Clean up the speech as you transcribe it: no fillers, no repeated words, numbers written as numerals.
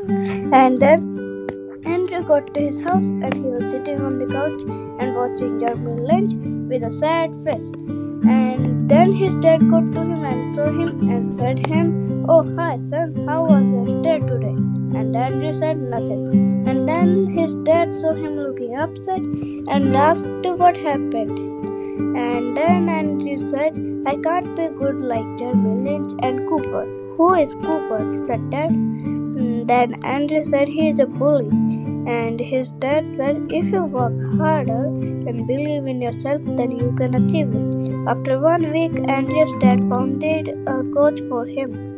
And then Andrew got to his house and he was sitting on the couch and watching Jeremy Lynch with a sad face. And then his dad got to him and saw him and said him, "Oh, hi son, how was your day today?" And Andrew said nothing. And then his dad saw him looking upset and asked what happened. And then Andrew said, "I can't be good like Jeremy Lynch and Cooper." "Who is Cooper?" said Dad. Then Andrew said, "He is a bully." And his dad said, "If you work harder and believe in yourself, then you can achieve it." After 1 week, Andrew's dad found a coach for him.